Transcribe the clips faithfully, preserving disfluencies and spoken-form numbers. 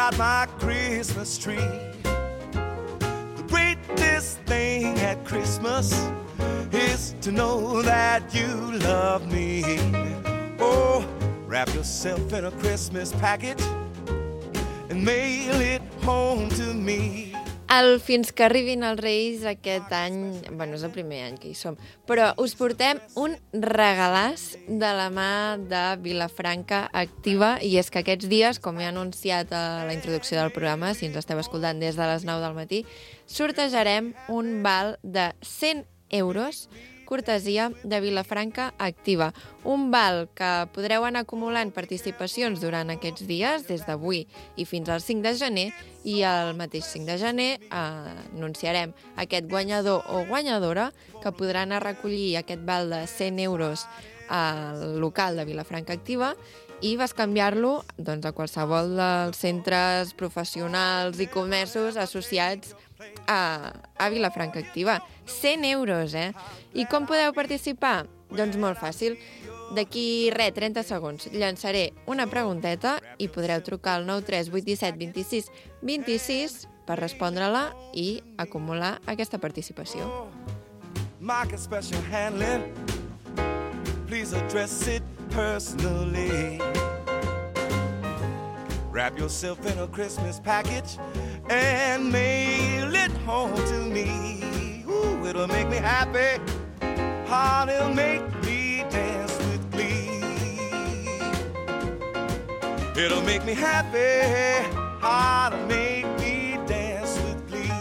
about my Christmas tree. The greatest thing at Christmas is to know that you love me. Oh, wrap yourself in a Christmas package and mail it home to me. El Fins que arribin els Reis aquest any, bueno, és el primer any que hi som, però us portem un regalàs de la mà de Vilafranca Activa, i és que aquests dies, com he anunciat a la introducció del programa, si ens esteu escoltant des de les nou del matí, sortejarem un val de cent euros cortesia de Vilafranca Activa. Un val que podreu anar acumulant participacions durant aquests dies, des d'avui i fins al cinc de gener, i el mateix cinc de gener eh, anunciarem aquest guanyador o guanyadora que podrà anar a recollir aquest val de cent euros al local de Vilafranca Activa i vas canviar-lo doncs, a qualsevol dels centres professionals i comerços associats a, a Vilafranca Activa. cent euros, eh? I com podeu participar? Doncs molt fàcil. D'aquí, res, trenta segons, llançaré una pregunteta i podreu trucar al nou tres vuit set dos sis dos sis per respondre-la i acumular aquesta participació. Mark a special handling. Please address it personally. Wrap yourself in a Christmas package and mail it home to me. Ooh, it'll make me happy. Heart, it'll make me dance with glee. It'll make me happy. Heart, it'll make me dance with glee.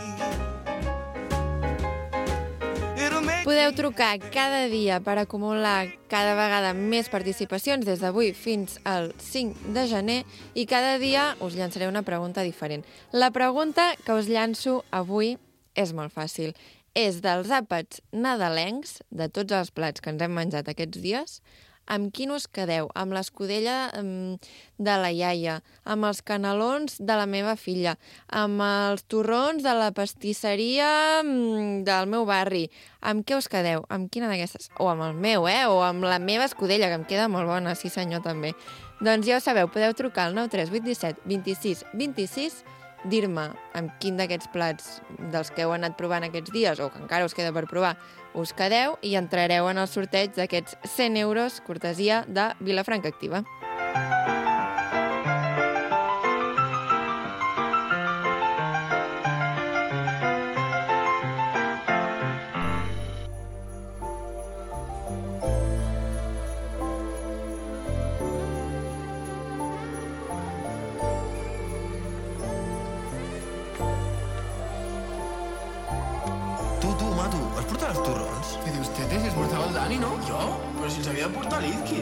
It'll make Podeu trucar cada dia per acumular cada vegada més participacions des d'avui fins al cinc de gener i cada dia us llançaré una pregunta diferent. La pregunta que us llanço avui és molt fàcil. És dels àpats nadalencs, de tots els plats que ens hem menjat aquests dies, amb quin us quedeu? Amb l'escudella de la iaia, amb els canelons de la meva filla, amb els torrons de la pastisseria del meu barri. Amb què us quedeu? Amb quina d'aquestes? O amb el meu, eh? O amb la meva escudella, que em queda molt bona, sí senyor, també. Doncs ja ho sabeu, podeu trucar al nou tres vuit set dos sis dos sis, dir-me amb quin d'aquests plats dels que heu anat provant aquests dies o que encara us queda per provar us quedeu i entrareu en el sorteig d'aquests cent euros cortesia de Vilafranca Activa. Els torrons? Què dius, Tete? Si es portava el Dani, no? Jo? Però si ens havia de portar l'Izki.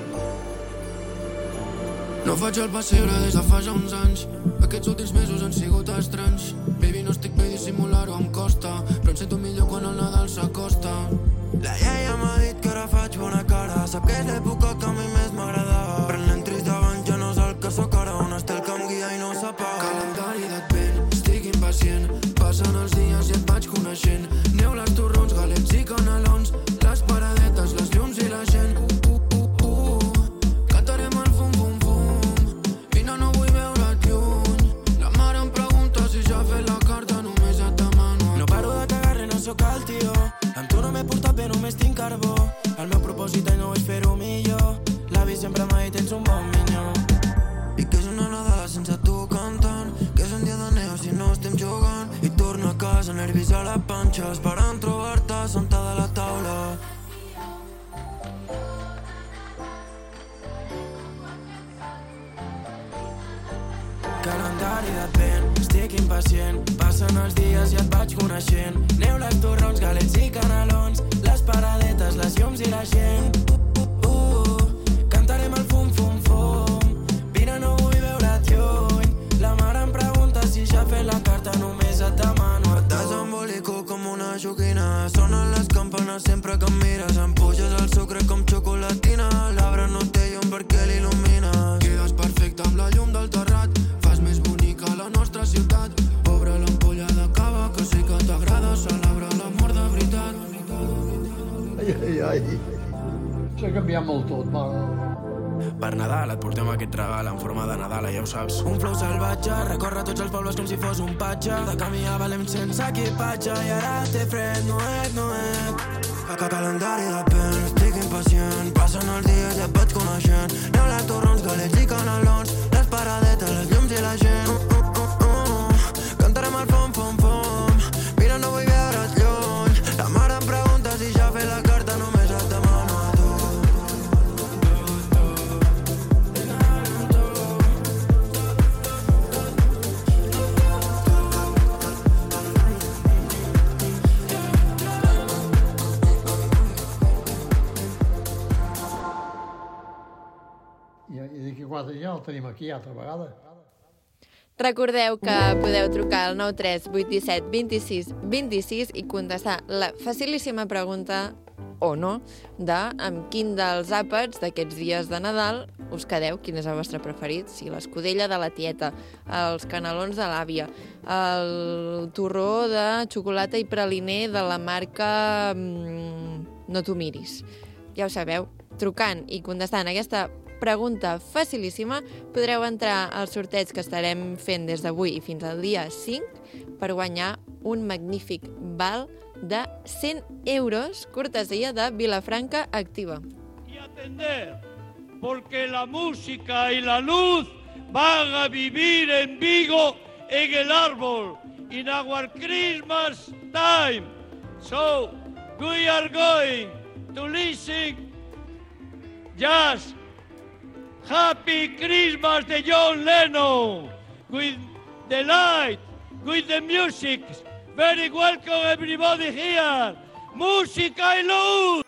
No faig el pessebre des de fa ja uns anys. Aquests últims mesos han sigut estranys. Baby, no estic bé, dissimular-ho em costa, però em sento millor quan el Nadal s'acosta. La iaia m'ha dit que ara faig bona cara. Sap que és l'època que a mi més m'agradava. Prenent trist davant ja no és el que sóc ara. Un estel que em guia i no s'apaga. Calendari d'advent, estic impacient. Passen els dies i et vaig coneixent. Neules, torrons, galets i canelons, les paradetes, les llums i la gent. Uh, uh, uh, uh. Cantarem el fum, fum, fum. Vine, no vull veure't lluny. La mare em pregunta si ja ha fet la carta, només et demano. No paro de cagar-re, no sóc el tio. Amb tu no m'he portat bé, només tinc carbó. El meu propòsit no és fer-ho millor. L'avi sempre m'ha dit ets un bon minyó. I que és una nadada sense tu cantant, que és un dia de neu si no estem jugant. I torno a casa, nervis a la panxa, esperant trobar-te sentada a la taula. Calendari d'advent, estic impacient. Passen els dies i et vaig coneixent. Neules, torrons, galets i canelons, les paradetes, les llums i la gent. Uh, uh, cantarem el fum, fum, fum. Vine, no vull veure't lluny. La mare em pregunta si ja ha fet la carta, només et demano. Et desembolico com una joguina. Sonen les campanes sempre que em mires. Em puges el sucre com xocolatina. L'arbre no té llum perquè l'il·lumina. Quedes perfecte amb la llum del terrat. Fas més bonica la nostra ciutat. Obre l'ampolla de cava que sé que t'agrada. Celebra l'amor de veritat. Ai, ai, ai. S'ha canviat molt tot, va. Per Nadal et portem aquest regal en forma de Nadala, ja ho saps. Un flow salvatge, recorre tots els pobles com si fos un patge. De camí a Valem sense equipatge i ara té fred, noet, noet. A calendari de pen, estic impacient. Passen els dies i et vaig coneixent. Neules, torrons, galets i canelons. Les paradetes, les llums i la gent. Uh, uh, uh, uh. Cantarem el fom, fom, fom. Mira, no vull veure't lluny. La mare em pregunta si ja ha fet la carta, només et demano a tu. I d'aquí quatre ja el tenim aquí altra vegada. Recordeu que podeu trucar al nou tres vuit set dos sis dos sis i contestar la facilíssima pregunta, o no, de amb quin dels àpats d'aquests dies de Nadal us quedeu, quin és el vostre preferit, si l'escudella de la tieta, els canelons de l'àvia, el torró de xocolata i praliner de la marca mmm, No t'ho miris. Ja ho sabeu, trucant i contestant aquesta pregunta facilíssima, podreu entrar als sorteig que estarem fent des d'avui i fins al dia cinc per guanyar un magnífic val de cent euros, cortesia de Vilafranca Activa. Y atender, porque la música y la luz van a vivir en Vigo en el árbol, in our Christmas time. So, we are going to listen just Happy Christmas de John Lennon, with the light, with the music. Very welcome everybody here. Música y luz.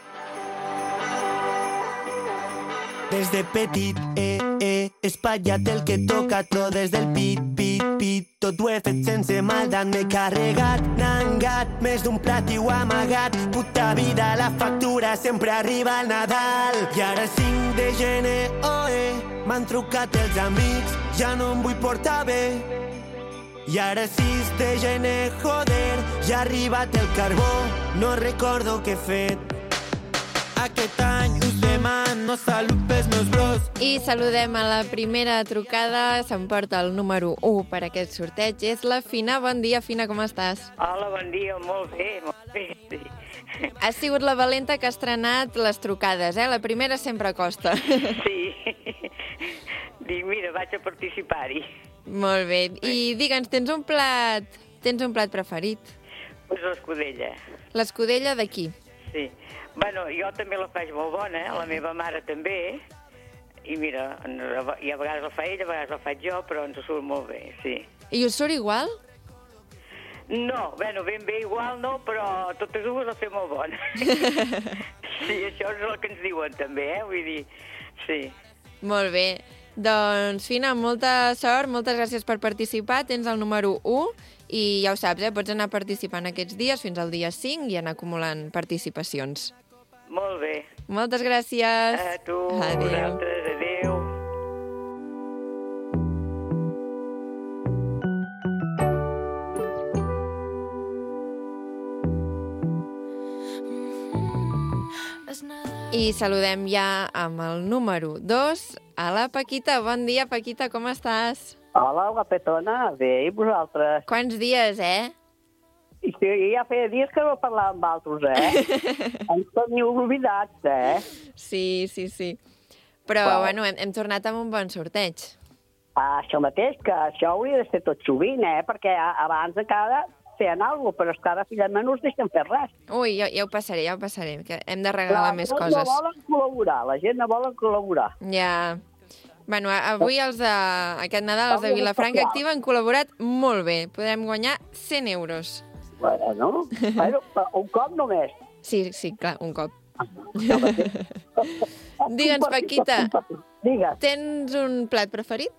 Desde petit, eh, eh, espatllat el que toca tot des del pit, pit, pit. Tot ho he fet sense maldat, m'he carregat, nangat, més d'un plat i ho he amagat. Puta vida, la factura sempre arriba al Nadal. I ara cinc de gener, oh eh, m'han trucat els amics, ja no em vull portar bé. I ara sis de gener, joder, ja ha arribat el carbó, no recordo què he fet. Aquest any us demano salut pels meus bros. I saludem a la primera trucada, s'emporta el número u per aquest sorteig, és la Fina. Bon dia, Fina, com estàs? Hola, bon dia, molt bé, molt bé, sí. Has sigut la valenta que ha estrenat les trucades, eh? La primera sempre costa. Sí. Dic, mira, vaig a participar-hi. Molt bé. I digue'ns, tens un plat, tens un plat preferit? Pues l'escudella. L'escudella d'aquí? Sí. Bueno, jo també la faig molt bona, la meva mare també, i mira, i a vegades la fa ella, a vegades la faig jo, però ens surt molt bé, sí. I us surt igual? No, bueno, ben bé igual no, però totes dues la fem molt bona. Sí, això és el que ens diuen també, eh? Vull dir, sí. Molt bé. Doncs, Fina, molta sort, moltes gràcies per participar. Tens el número u i ja ho saps, eh? Pots anar participant aquests dies fins al dia cinc i anar acumulant participacions. Molt bé. Moltes gràcies. A tu, adéu. vosaltres, adéu. I saludem ja amb el número dos a la Paquita. Bon dia, Paquita, com estàs? Hola, guapetona, bé, i vosaltres? Quants dies, eh? I sí, ja feia dies que no parlàvem amb altres, eh? Ens teniu oblidats, eh? Sí, sí, sí. Però, Wow. bueno, hem, hem tornat amb un bon sorteig. Ah, això mateix, que això hauria de ser tot sovint, eh? Perquè a- abans encara feien alguna cosa, però és que ara finalment no us deixen fer res. Ui, ja, ja ho passaré, ja ho passaré, que hem de regalar La més gent coses. no volen col·laborar, la gent no volen col·laborar. Ja. Bueno, a- avui els de, aquest Nadal, els de Avui Vilafranca especial. Activa han col·laborat molt bé. Podrem guanyar cent euros. Bueno, bueno, un cop només. Sí, sí, clar, un cop. Això mateix. Digue'ns, Compartit, Paquita, compartit. Digues. tens un plat preferit?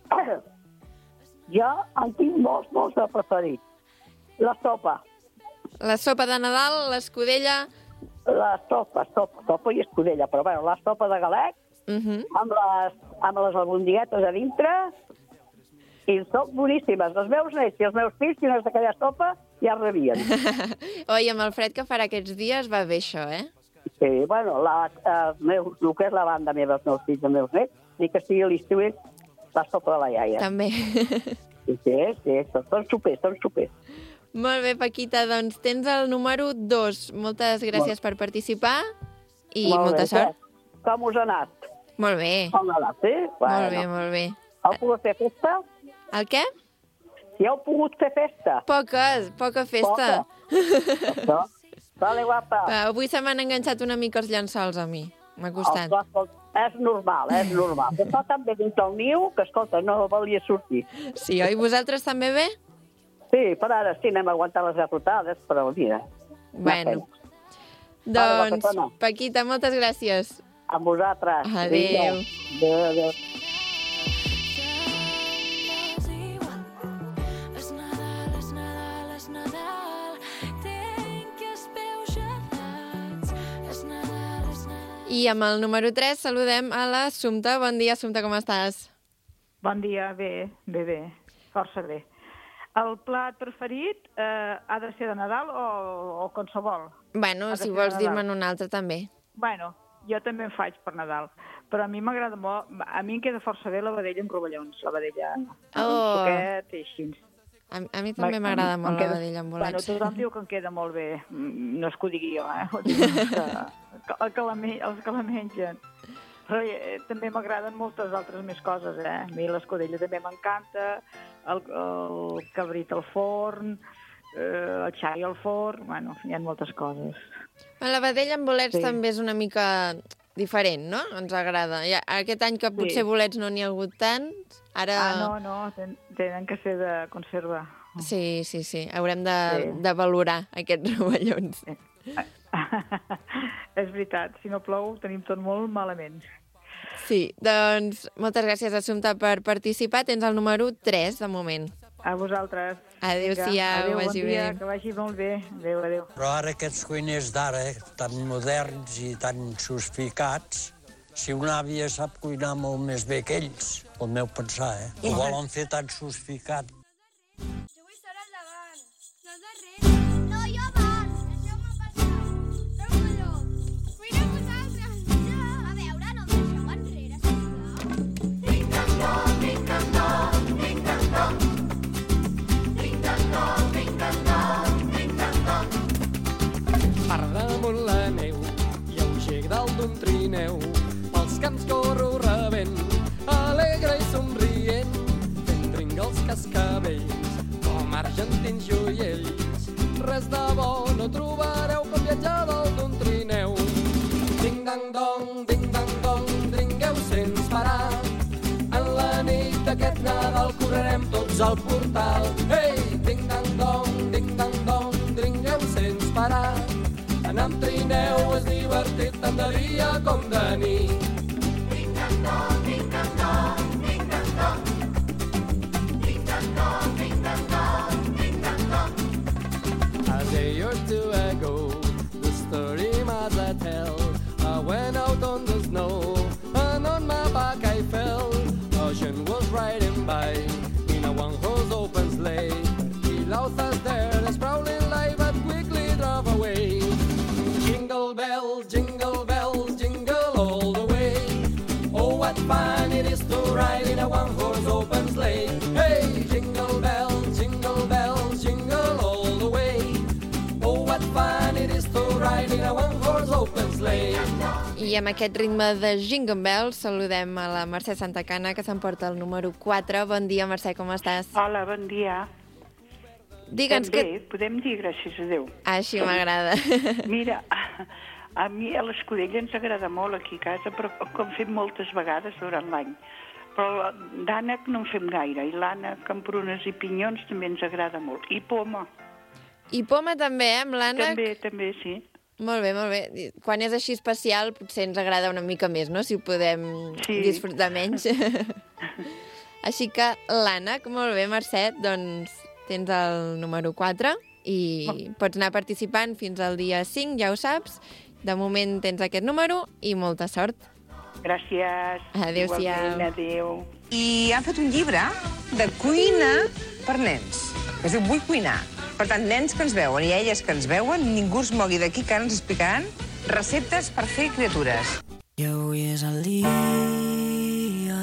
Jo en tinc molts, molts de preferits. La sopa. La sopa de Nadal, l'escudella... La sopa, sopa, sopa i escudella, però bueno, la sopa de galec, Uh -huh. amb les, amb les albondiguetes a dintre, i són boníssimes. Els meus nets i els meus fills, si no és d'aquella sopa, ja rebien. Oi, amb el fred que farà aquests dies va bé això, eh? Sí, bueno, la, els meus, el que és la banda meva, els meus fills, els meus nets, ni que sigui l'estiu, va sota la iaia. També. Sí, sí, sí, són xupers, són xupers. Molt bé, Paquita, doncs tens el número dos. Moltes gràcies per participar i Molt molta bé, sort. què? Com us ha anat? Molt bé. Com ha anat, sí? Molt bé, molt bé. Heu pogut fer festa? El què? Si heu pogut fer festa. Poques, poca festa. Poca. Vale, guapa. Va, avui se m'han enganxat una mica els llençols a mi. M'ha costat. Oh, escolta, és normal, és normal. Que està tan bé dins del niu que, escolta, no valia sortir. Sí, oi? Vosaltres també bé? Sí, per ara sí, anem a aguantar les garrotades, però mira... Bueno. Doncs, Paquita, moltes gràcies. A vosaltres. Adéu. Adéu, adéu. I amb el número tres saludem a l'Assumpta. Bon dia, Assumpta, com estàs? Bon dia, bé, bé, bé, força bé. El plat preferit eh, ha de ser de Nadal o, o qualsevol? Bueno, si vols dir-me'n un altre, també. Bueno, jo també en faig per Nadal, però a mi m'agrada molt, a mi em queda força bé la vedella amb rovellons, la vedella amb Oh. suquet i així. A, a mi també m'agrada molt la vedella amb Bueno, bolets. tothom diu que em queda molt bé. Mm, No és que ho digui jo, eh? Ho diuen els que, que, que la, me- els que la mengen. Però eh, també m'agraden moltes altres més coses, eh? A mi l'escudella també m'encanta, el, el cabrit al forn, eh, el xai al forn, bueno, hi ha moltes coses. La vedella amb bolets Sí. també és una mica diferent, no? Ens agrada. Ja, aquest any que potser Sí. bolets no n'hi ha hagut tants, ara... Ah, no, no, ten, tenen que ser de conserva. Sí, sí, sí. Haurem de, Sí. de valorar aquests rovellons. És veritat, si no plou tenim tot molt malament. Sí, doncs moltes gràcies, Assumpta, per participar. Tens el número tres, de moment. A vosaltres. Adéu-siau, Adéu, vagi bon dia, bé. que vagi molt bé. Adéu, adéu. Però ara aquests cuiners d'ara, tan moderns i tan sofisticats, si una àvia sap cuinar molt més bé que ells, el meu pensar, eh? Ho volen fer tan sofisticat. Jo vull estar al davant. No darrere. No, jo abans. Deixeu-me passar. Feu allò. Cuineu vosaltres. Ja. A veure, no em deixeu enrere, sisplau. Ding-dong-dong, ding-dong-dong, ding-dong-dong. Ding-dong-dong, ding-dong-dong, ding-dong-dong. Per damunt la neu i el gec dalt d'un trineu, pels camps corro rebent, alegre i somrient, fent dringar els cascavells, com argentins joiells. Res de bo no trobareu com viatjar dalt d'un trineu. Ding-dang-dong, ding-dang-dong, dringueu sense parar. En la nit d'aquest Nadal correrem tots al portal. Ei, ding-dang-dong, ding-dang-dong, dringueu sense parar. Anar amb trineu és divertit tant de dia com de nit. Ding-dong-dong, ding-dong-dong, ding-dong-dong. Ding-dong-dong, ding-dong-dong, ding-dong-dong. A day or two ago, the story mother tell, I went out on the snow, and on my back I fell. Ocean was riding by, in a one-horse open sleigh. He lost us there, the sprawling light, but quickly drove away. Jingle bells, jingle bells, jingle all the way. Oh, what fun it is to ride in a one-horse open sleigh. Hey, jingle bells, jingle bells, jingle all the way. Oh, what fun it is to ride in a one-horse open sleigh. I amb aquest ritme de Jingle Bells saludem a la Mercè Santacana, que s'emporta el número quatre. Bon dia, Mercè, com estàs? Hola, bon dia. Digue'ns Estem que... bé, podem dir gràcies a Déu. Així m'agrada. Mira, a mi a l'escudella ens agrada molt aquí a casa, però com fem moltes vegades durant l'any. Però d'ànec no en fem gaire, i l'ànec amb prunes i pinyons també ens agrada molt. I poma. I poma també, eh, amb l'ànec? També, també, sí. Molt bé, molt bé. Quan és així especial, potser ens agrada una mica més, no?, si ho podem Sí. disfrutar menys. Així que l'ànec, molt bé, Mercè, doncs tens el número quatre i pots anar participant fins al dia cinc, ja ho saps. De moment tens aquest número i molta sort. Gràcies. Adéu-siau. Igualment, adéu. I han fet un llibre de cuina per nens. Es diu Vull cuinar. Per tant, nens que ens veuen i elles que ens veuen, ningú es mogui d'aquí, que ara ens explicaran Receptes per fer criatures. I avui és el dia,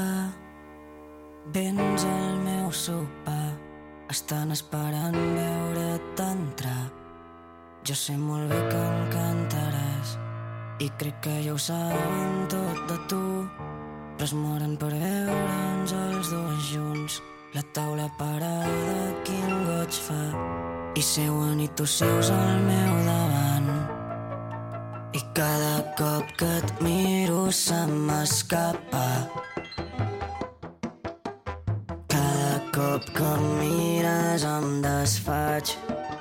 vens al meu sopar, estan esperant veure't entrar. Jo sé molt bé que em cantaràs i crec que ja ho saben tot de tu, però es moren per veure'ns els dos junts. La taula parada, quin goig fa, i seuen i tu seus al meu davant. I cada cop que et miro se m'escapa. Cada cop que em mires em desfaig.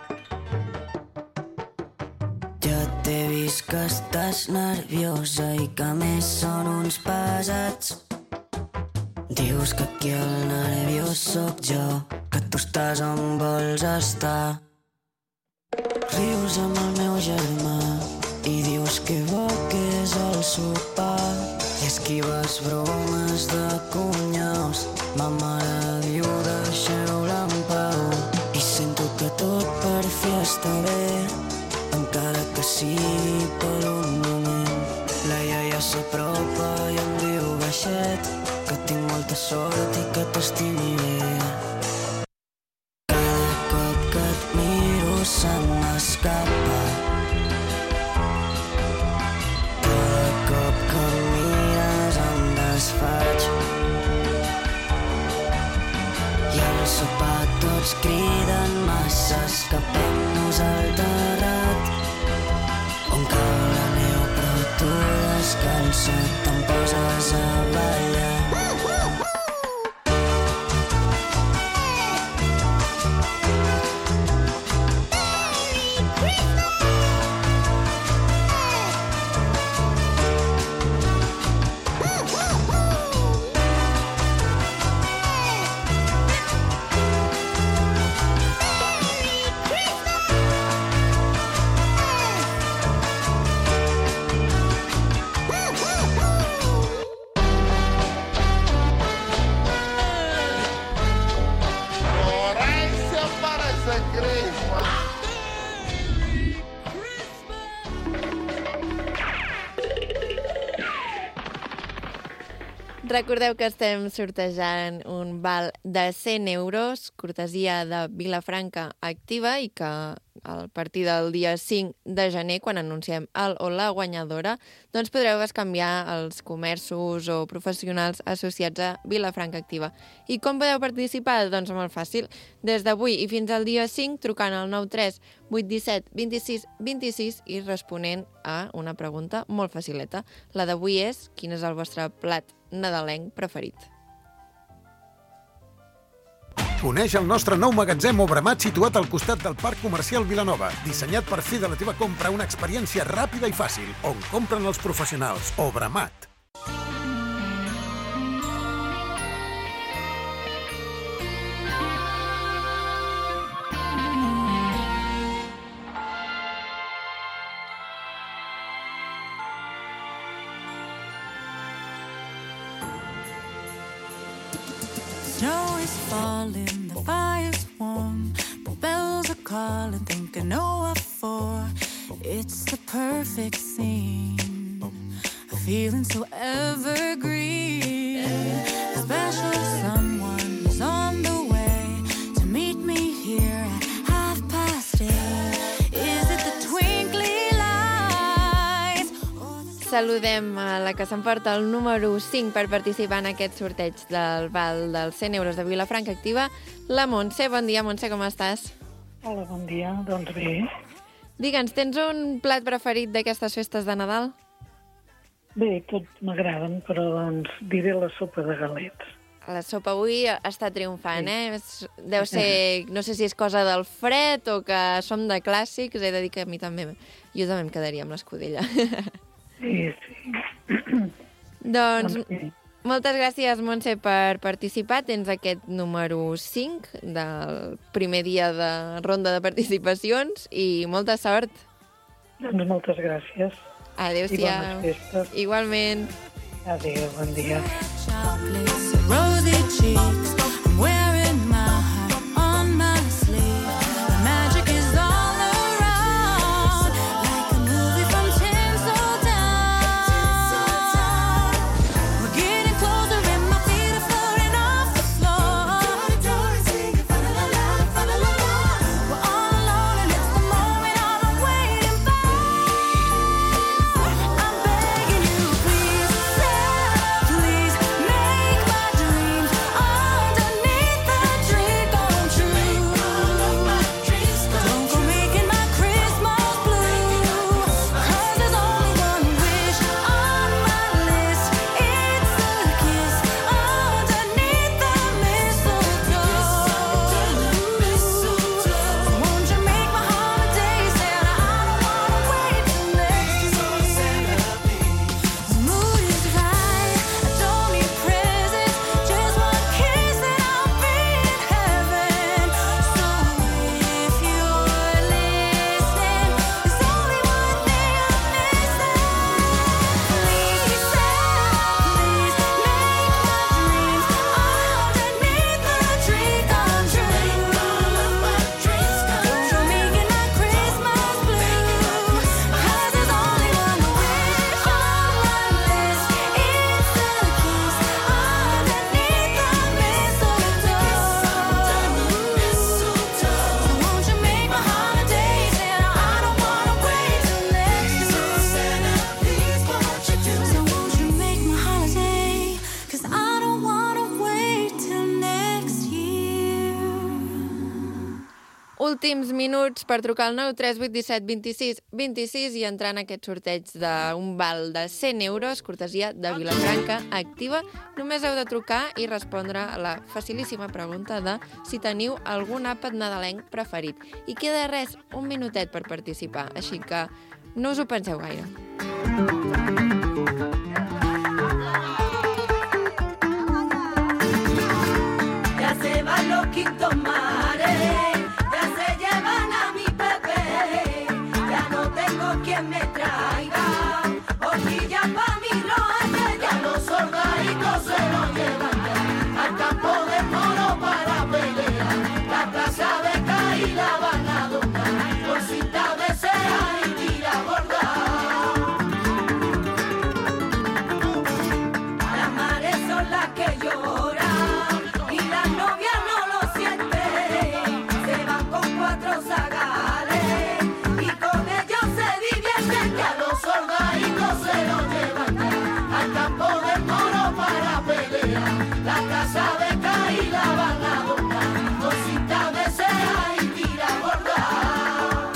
Ja t'he vist que estàs nerviosa i que a més són uns pesats. Dius que aquí el nerviós sóc jo, que tu estàs on vols estar. Rius amb el meu germà i dius que bo que és el sopar. I esquives bromes de cunyaus, ma mare diu deixeu-la en pau. I sento que tot per fi està bé, encara que sigui per un moment. La iaia s'apropa i em diu baixet, que tinc molta sort i que t'estimi bé. Cada cop que et miro se m'escapa. Cada cop que em mires em desfaig. I al sopar tots criden massa, escapem-nos al terrat, on cau la neu però tu descansa't, te'n poses a ballar. Recordeu que estem sortejant un val de cent euros, cortesia de Vilafranca Activa, i que a partir del dia cinc de gener, quan anunciem el o la guanyadora, doncs podreu bescanviar els comerços o professionals associats a Vilafranca Activa. I com podeu participar? Doncs molt fàcil. Des d'avui i fins al dia cinc, trucant al nou tres vuit set dos sis dos sis i responent a una pregunta molt facileta. La d'avui és: quin és el vostre plat nadalenc preferit? Coneix el nostre nou magatzem Obramat situat al costat del Parc Comercial Vilanova, dissenyat per fer de la teva compra una experiència ràpida i fàcil, on compren els professionals. Obramat. Snow is falling, the fire's warm, the bells are calling, think I know what for. It's the perfect scene, a feeling so evergreen. A special someone is on the way to meet me here at half past eight. Is it the twinkly lights? Saludem a la que s'emporta el número cinc per participar en aquest sorteig del val dels cent euros de Vilafranca Activa, la Montse. Bon dia, Montse, com estàs? Hola, bon dia. Doncs bé. Digue'ns, tens un plat preferit d'aquestes festes de Nadal? Bé, tots m'agraden, però doncs diré la sopa de galets. La sopa avui està triomfant, eh? Deu ser, no sé si és cosa del fred o que som de clàssics, he de dir que a mi també, jo també em quedaria amb l'escudella. Sí, sí. Doncs moltes gràcies, Montse, per participar. Tens aquest número cinc del primer dia de ronda de participacions i molta sort. Doncs moltes gràcies. Adéu-siau. I bones festes. Igualment. Adéu, bon dia. Rosy cheeks, I'm wearing my heart on my sleeve. The magic is all around, like a movie from tinsel. Últims minuts per trucar al nou tres vuit set dos sis dos sis i entrar en aquest sorteig d'un val de cent euros, cortesia de Vilafranca Activa. Només heu de trucar i respondre a la facilíssima pregunta de si teniu algun àpat nadalenc preferit. I queda res, un minutet per participar, així que no us ho penseu gaire. Ya se van los quintos mares. Quien me traiga horquillas pa' mi roe, ya los soldaditos se lo llevan ya al campo de moro para pelear. La plaza de Cádiz la van a donar por cinta de seda y tira bordar. Las mares son las que lloran y las novias no lo sienten, se van con cuatro zagales y con ellos se que a los soldaditos se lo llevan ya al campo del moro para pelear. La casa de Cádiz la van a donar con cinta de seda y tira bordar.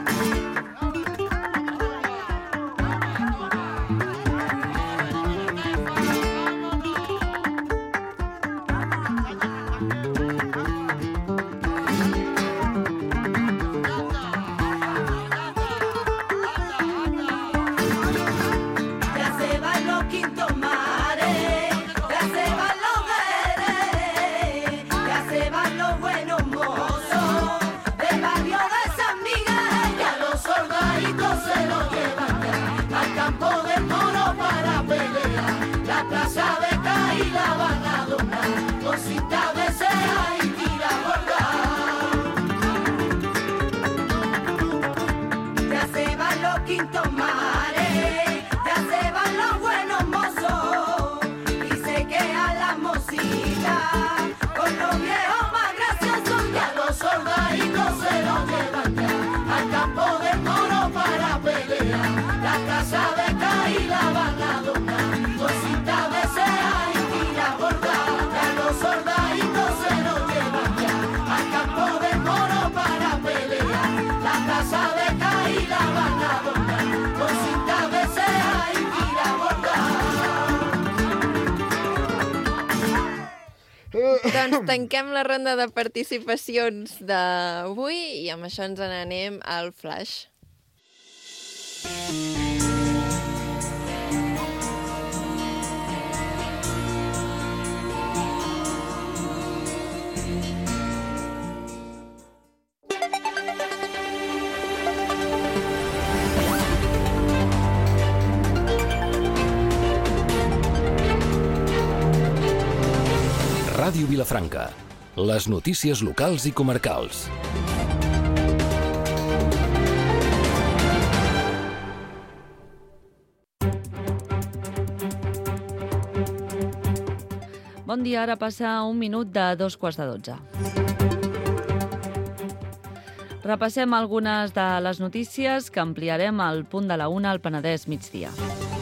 Doncs tanquem la ronda de participacions d'avui i amb això ens n'anem al Flash. Ràdio Vilafranca. Les notícies locals i comarcals. Bon dia, ara passa un minut de dos quarts de dotze. Repassem algunes de les notícies que ampliarem al punt de la una al Penedès migdia.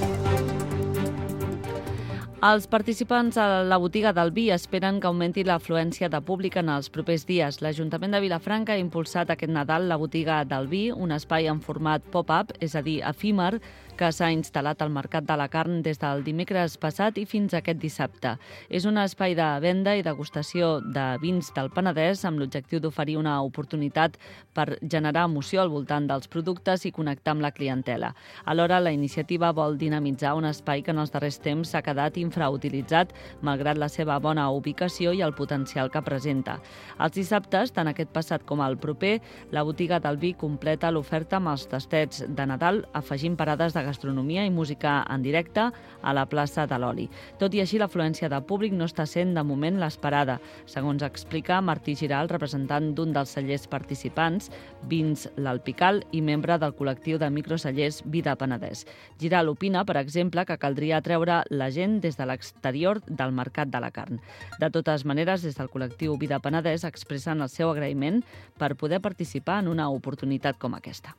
Els participants a la botiga del vi esperen que augmenti l'afluència de públic en els propers dies. L'Ajuntament de Vilafranca ha impulsat aquest Nadal la botiga del vi, un espai en format pop-up, és a dir, efímer, que s'ha instal·lat al Mercat de la Carn des del dimecres passat i fins aquest dissabte. És un espai de venda i degustació de vins del Penedès amb l'objectiu d'oferir una oportunitat per generar emoció al voltant dels productes i connectar amb la clientela. Alhora, la iniciativa vol dinamitzar un espai que en els darrers temps s'ha quedat infrautilitzat, malgrat la seva bona ubicació i el potencial que presenta. Els dissabtes, tant aquest passat com el proper, la botiga del vi completa l'oferta amb els tastets de Nadal, afegint parades de gastronomia i música en directe a la plaça de l'Oli. Tot i així, l'afluència de públic no està sent de moment l'esperada, segons explica Martí Giral, representant d'un dels cellers participants, Vins l'Alpical i membre del col·lectiu de microcellers Vida Penedès. Giral opina, per exemple, que caldria treure la gent des de l'exterior del Mercat de la Carn. De totes maneres, des del col·lectiu Vida Penedès expressen el seu agraïment per poder participar en una oportunitat com aquesta.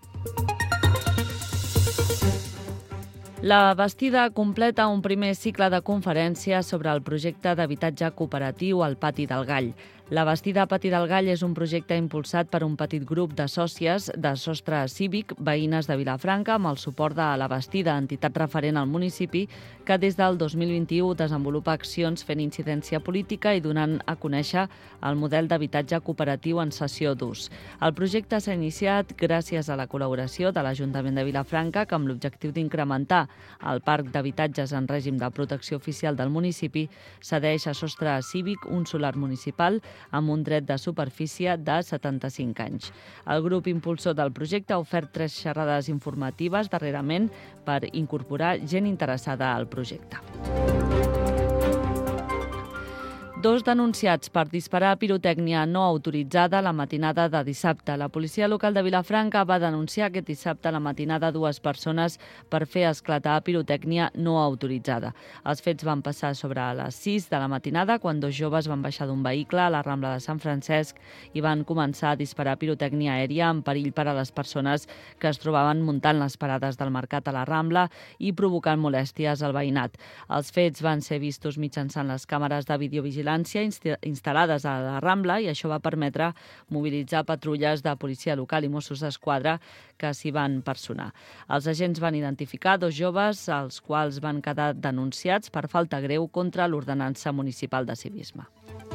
La Bastida completa un primer cicle de conferències sobre el projecte d'habitatge cooperatiu al Pati del Gall. La Bastida Patí del Gall és un projecte impulsat per un petit grup de sòcies de Sostre Cívic, veïnes de Vilafranca, amb el suport de La Bastida, entitat referent al municipi, que des del dos mil vint-i-u desenvolupa accions fent incidència política i donant a conèixer el model d'habitatge cooperatiu en cessió d'ús. El projecte s'ha iniciat gràcies a la col·laboració de l'Ajuntament de Vilafranca, que amb l'objectiu d'incrementar el parc d'habitatges en règim de protecció oficial del municipi, cedeix a Sostre Cívic un solar municipal amb un dret de superfície de setanta-cinc anys. El grup impulsor del projecte ha ofert tres xerrades informatives darrerament per incorporar gent interessada al projecte. Dos denunciats per disparar pirotècnia no autoritzada la matinada de dissabte. La policia local de Vilafranca va denunciar aquest dissabte a la matinada dues persones per fer esclatar pirotècnia no autoritzada. Els fets van passar sobre les sis de la matinada, quan dos joves van baixar d'un vehicle a la Rambla de Sant Francesc i van començar a disparar pirotècnia aèria en perill per a les persones que es trobaven muntant les parades del mercat a la Rambla i provocant molèsties al veïnat. Els fets van ser vistos mitjançant les càmeres de videovigilància instal·lades a la Rambla i això va permetre mobilitzar patrulles de policia local i Mossos d'Esquadra que s'hi van personar. Els agents van identificar dos joves, els quals van quedar denunciats per falta greu contra l'ordenança municipal de civisme.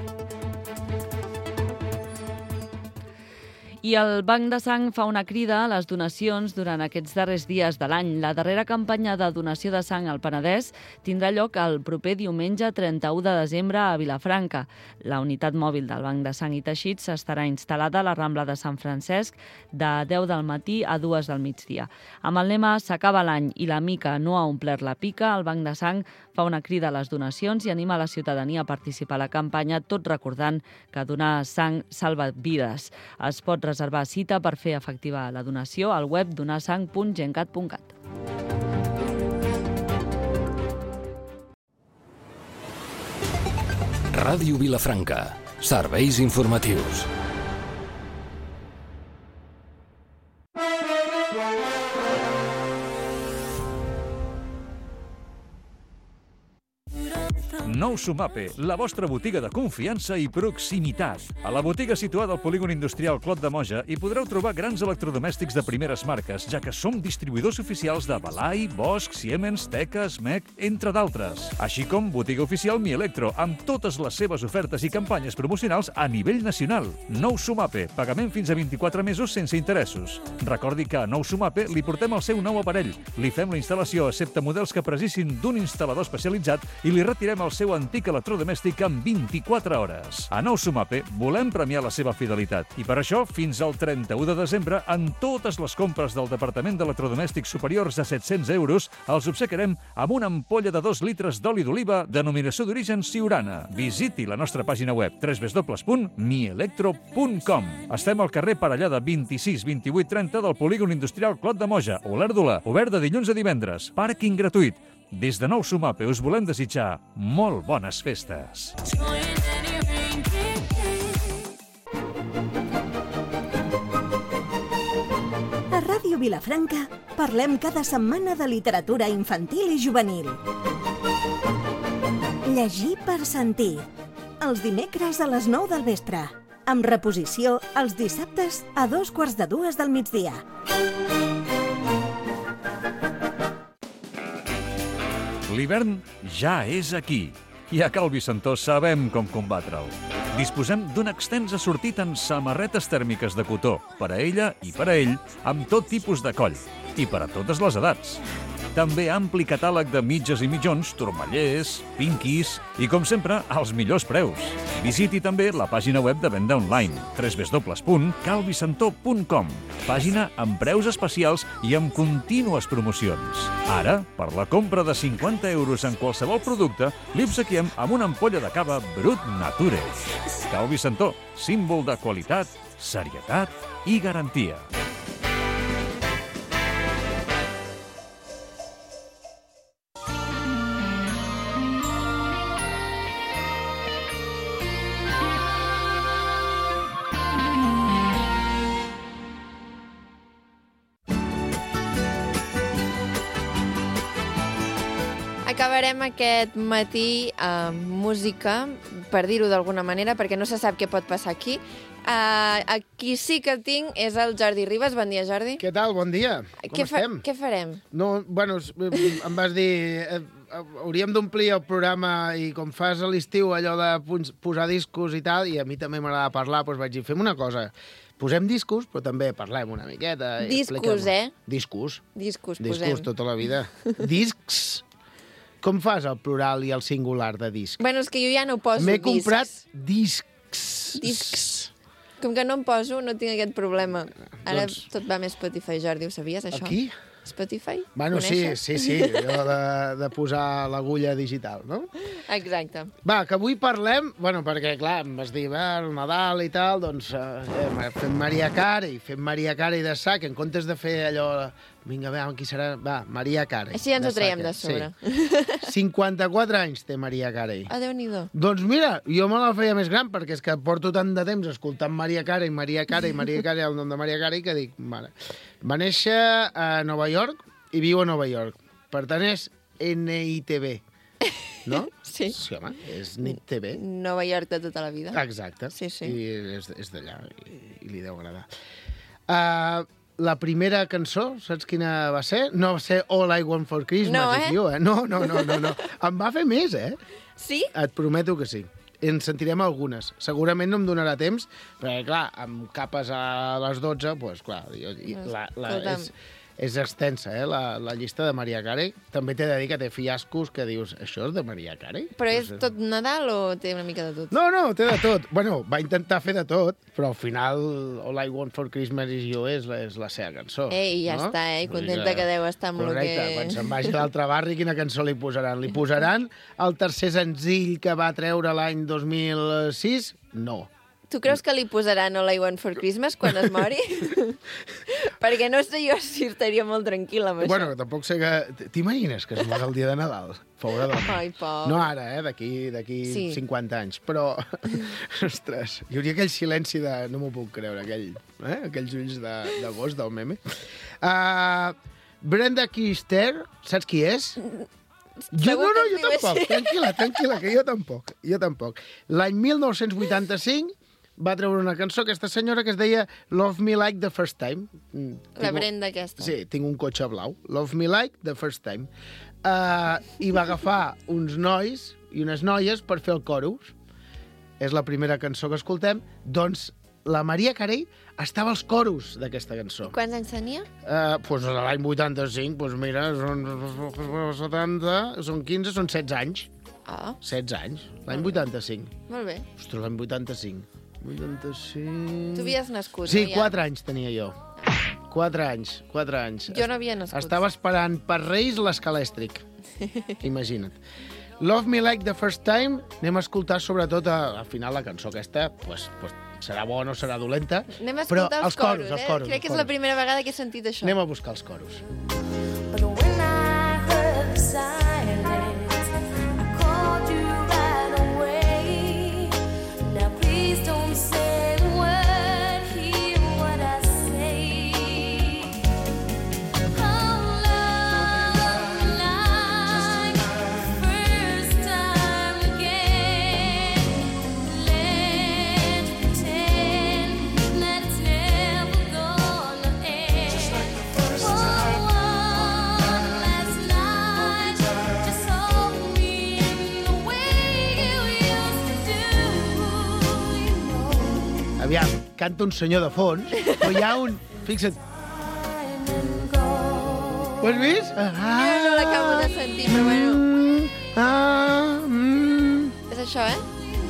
I el Banc de Sang fa una crida a les donacions durant aquests darrers dies de l'any. La darrera campanya de donació de sang al Penedès tindrà lloc el proper diumenge trenta-u de desembre a Vilafranca. La unitat mòbil del Banc de Sang i Teixits estarà instal·lada a la Rambla de Sant Francesc de deu del matí a dues del migdia. Amb el lema "S'acaba l'any i la mica no ha omplert la pica", el Banc de Sang fa una crida a les donacions i anima la ciutadania a participar a la campanya, tot recordant que donar sang salva vides. Es pot reservar cita per fer efectiva la donació al web donar sang punt gencat punt cat. Ràdio Vilafranca. Serveis informatius. Nou Sumape, la vostra botiga de confiança i proximitat. A la botiga situada al polígon industrial Clot de Moja hi podreu trobar grans electrodomèstics de primeres marques, ja que som distribuïdors oficials de Balai, Bosch, Siemens, Teka, Smec, entre d'altres. Així com botiga oficial Mi Electro, amb totes les seves ofertes i campanyes promocionals a nivell nacional. Nou Sumape, pagament fins a vint-i-quatre mesos sense interessos. Recordi que a Nou Sumape li portem el seu nou aparell, li fem la instal·lació excepte models que precissin d'un instal·lador especialitzat i li retirem el seu antic electrodomèstic en vint-i-quatre hores. A Nou Sumape volem premiar la seva fidelitat i per això, fins al trenta-u de desembre, en totes les compres del Departament d'Electrodomèstics superiors a set-cents euros, els obsequiarem amb una ampolla de dos litres d'oli d'oliva denominació d'origen Siurana. Visiti la nostra pàgina web w w w punt mielectro punt com. Estem al carrer Parellada vint-i-sis vint-i-vuit trenta del polígon industrial Clot de Moja, Olèrdola, obert de dilluns a divendres, pàrquing gratuït. Des de Nou Sumape us volem desitjar molt bones festes. A Ràdio Vilafranca parlem cada setmana de literatura infantil i juvenil. Llegir per sentir. Els dimecres a les nou del vespre. Amb reposició els dissabtes a dos quarts de dues del migdia. L'hivern ja és aquí i a Cal Vicentó sabem com combatre'l. Disposem d'un extens assortit en samarretes tèrmiques de cotó, per a ella i per a ell, amb tot tipus de coll i per a totes les edats. També ampli catàleg de mitges i mitjons, turmallers, pinquis i, com sempre, als millors preus. Visiti també la pàgina web de venda online, w w w punt cal vicentó punt com, pàgina amb preus especials i amb contínues promocions. Ara, per la compra de cinquanta euros en qualsevol producte, li obsequiem amb una ampolla de cava Brut Nature. Cal Vicentó, símbol de qualitat, serietat i garantia. acabarem aquest matí amb música, per dir-ho d'alguna manera, perquè no se sap què pot passar aquí. Uh, aquí sí que tinc és el Jordi Ribas. Bon dia, Jordi. Què tal? Bon dia. Com què estem? Fa, què farem? No, bueno, em vas dir... Eh, hauríem d'omplir el programa i com fas a l'estiu allò de posar discos i tal, i a mi també m'agrada parlar, doncs vaig dir, fem una cosa. Posem discos, però també parlem una miqueta. Discos, eh? Discos. Discos, discos posem. tota la vida. Discs. Com fas el plural i el singular de disc? Bueno, és que jo ja no poso discs. M'he comprat discs. Discs. Com que no em poso, no tinc aquest problema. Ara Doncs... tot va més Spotify, Jordi, ho sabies, això? Aquí? Spotify? Bueno, sí, Coneixes? sí, sí, allò de, de posar l'agulla digital, no? Exacte. Va, que avui parlem, bueno, perquè, clar, em vas dir, va, el Nadal i tal, doncs eh, fem Maria Carey, fem Maria Carey de sac, en comptes de fer allò... Vinga, va, qui serà? Va, Maria Carey. Així ja ens ho traiem de sobre. Sí. cinquanta-quatre anys té Maria Carey. Ah, Déu-n'hi-do. Doncs mira, jo me la feia més gran, perquè és que porto tant de temps escoltant Maria Carey, Maria Carey, Maria Carey, el nom de Maria Carey, que dic, mare... Va néixer a Nova York i viu a Nova York. Per tant, és N I T V, no? Sí. Sí, home, és N I T V. Nova York de tota la vida. Exacte. Sí, sí. I és, és d'allà, i, i li deu agradar. Uh, la primera cançó, saps quina va ser? No va ser All I Want for Christmas, no, eh? Is You, eh? No, no, no, no, no. Em va fer més, eh? Sí? Et prometo que sí. En sentirem algunes. Segurament no em donarà temps, perquè, clar, amb capes a les dotze, doncs, clar, jo, la, la, és, és extensa, eh, la, la llista de Maria Carey. També t'he de dir que té fiascos que dius, això és de Maria Carey? Però és tot Nadal o té una mica de tot? No, no, té de tot. Bueno, va intentar fer de tot, però al final All I Want for Christmas Is You és la, és la seva cançó. Ei, ja no? està, eh? Contenta que deu estar amb Correcte, el que... quan se'n vagi a l'altre barri, quina cançó li posaran? Li posaran el tercer senzill que va treure l'any dos mil sis? No. Tu creus que li posaran All I Want for Christmas quan es mori? Perquè no sé jo si estaria molt tranquil·la amb Bueno, això. tampoc sé que... T'imagines que es mor el dia de Nadal? Pobre dona. Ai, pobre. No ara, eh? D'aquí d'aquí Sí. cinquanta anys. Però, ostres, hi hauria aquell silenci de... No m'ho puc creure, aquell, eh? Aquells ulls de, de gos del meme. Uh, Brenda Kister, saps qui és? Jo, no, no, jo tampoc. Tranquil·la, tranquil·la, que jo tampoc. Jo tampoc. L'any mil nou-cents vuitanta-cinc va treure una cançó, aquesta senyora, que es deia Love Me Like the First Time. La Brenda aquesta. Sí, tinc un cotxe blau. Love Me Like the First Time. Uh, I va agafar uns nois i unes noies per fer el chorus. És la primera cançó que escoltem. Doncs la Maria Carey estava als coros d'aquesta cançó. Quants anys tenia? Uh, doncs l'any vuitanta-cinc, doncs mira, són setanta, són quinze, són setze anys. Ah. setze anys, l'any vuitanta-cinc. Molt bé. Ostres, l'any vuitanta-cinc. vuitanta-cinc... Tu havies nascut, Sí, no, ja? quatre anys tenia jo. Quatre anys, quatre anys. Jo no havia nascut. Estava esperant per Reis l'escalèstric. Imagina't. Love Me Like the First Time, anem a escoltar sobretot a, al final la cançó aquesta, pues, pues, serà bona o serà dolenta, Anem a però escoltar els, els coros, coros, els eh? coros. Crec que els és la coros. primera vegada que he sentit això. Anem a buscar els coros. But when I heard the silence, I called you right away. Now please don't say a word, hear what I say. Oh, love like first time again. Let's pretend that it's never gonna end. Just like the first time. Last night, just hold me in the way you used to do, you know. Aviam, canta un senyor de fons, però hi ha un... Fixa't. Ho has vist? Jo no l'acabo de sentir, però bueno. Ah, mm. És això, eh?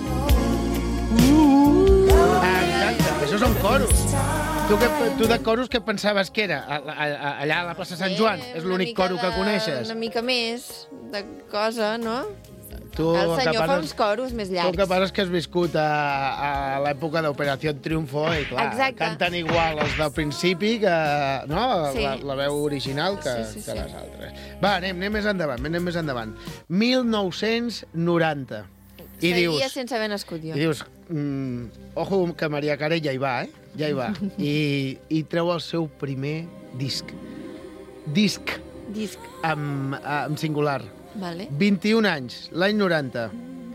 Ah, exacte, això són coros. Tu, que, tu de coros què pensaves que era? A, a, a, allà a la plaça Sant Joan? Eh, És una l'únic mica coro que de- coneixes? Una mica més de cosa, no? Tu, El que senyor fa passes- uns coros més Tu el llargs. que passa és que has viscut a, a l'època d'Operació Triunfo i, clar, Exacte. canten igual els del principi que no? Sí. la, la veu original que, Sí, sí, que sí. les altres. Va, anem, anem més endavant, anem més endavant. mil nou-cents noranta. I Seguia dius, sense haver nascut jo. i dius mm, ojo que Maria Carey ja hi va, eh? Ja hi va. I, I treu el seu primer disc. Disc. Disc. Amb, amb singular. Vale. vint-i-un anys, l'any noranta.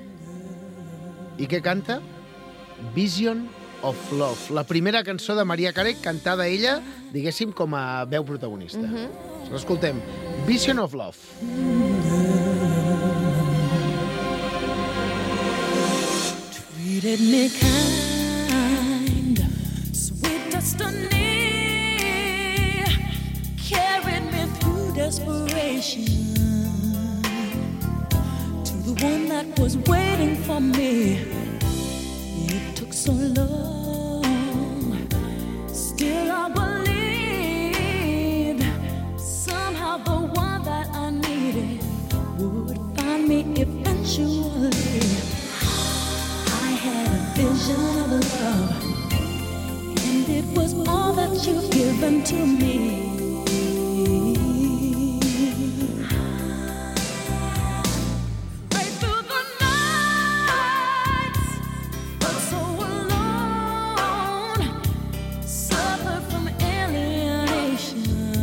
I què canta? Vision of Love, la primera cançó de Mariah Carey cantada ella, diguéssim, com a veu protagonista. Mhm. L'escoltem. Vision of Love. Treated me kind, sweet destiny, carried me through desperation to the one that was waiting for me. It took so long, still I believed somehow the one that I needed would find me eventually. I had a vision of love, and it was all that you've given to me. Right through the nights, felt so alone, suffered from alienation,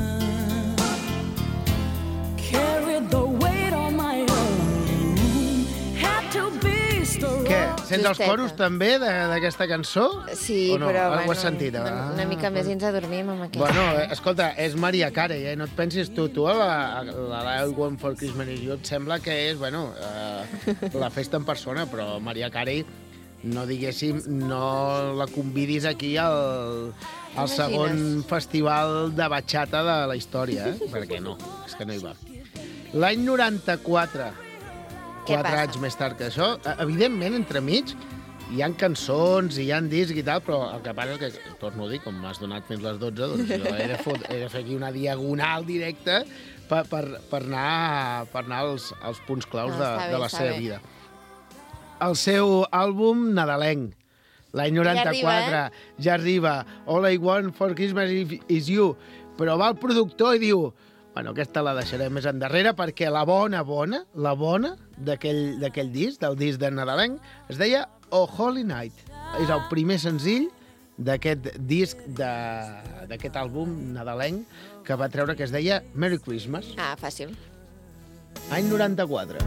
carried the weight on my own, had to be strong. Què? Sents els coros també de- d'aquesta cançó? Sí, o no? però Ho bueno, has sentit? una, una mica més i ens adormim amb aquesta. Bueno, eh, escolta, és Mariah Carey, eh? No et pensis tu, tu a la, a la I Want for Christmas Is You et sembla que és, bueno, eh, la festa en persona, però Mariah Carey, no diguéssim, no la convidis aquí al, al segon festival de batxata de la història, eh? Perquè no, és que no hi va. L'any noranta-quatre, Què quatre passa? anys més tard que això, eh, evidentment, entremig, hi han cançons, hi han discs i tal, però el que passa és que, torno a dir, com m'has donat fins les dotze, doncs jo he de, fot, he de fer aquí una diagonal directa per, per, per anar, per anar als, als punts claus No, de, està bé, de la està seva bé. vida. El seu àlbum nadalenc, l'any noranta-quatre, Ja ja arriba, All I Want for Christmas is- is You, però va el productor i diu, bueno, aquesta la deixarem més endarrere perquè la bona, bona, la bona d'aquell d'aquell disc, del disc de nadalenc, es deia Oh Holy Night. És el primer senzill d'aquest disc, de- d'aquest àlbum nadalenc que va treure, que es deia Merry Christmas. Ah, fàcil. Any noranta-quatre.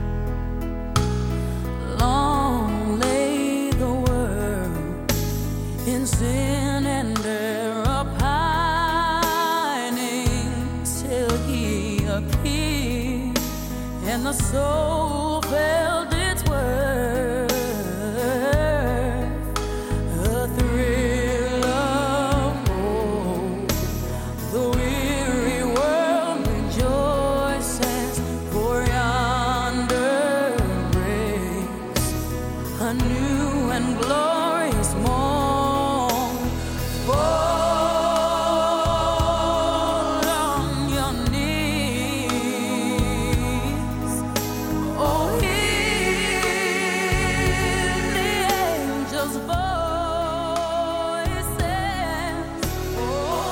Long lay the world in sin and error pining till he appeared and the soul felt its worth. A thrill of hope, the weary world rejoices, for yonder breaks a new and glorious morn. Fall on your knees. Oh, hear the angels' voices. Oh,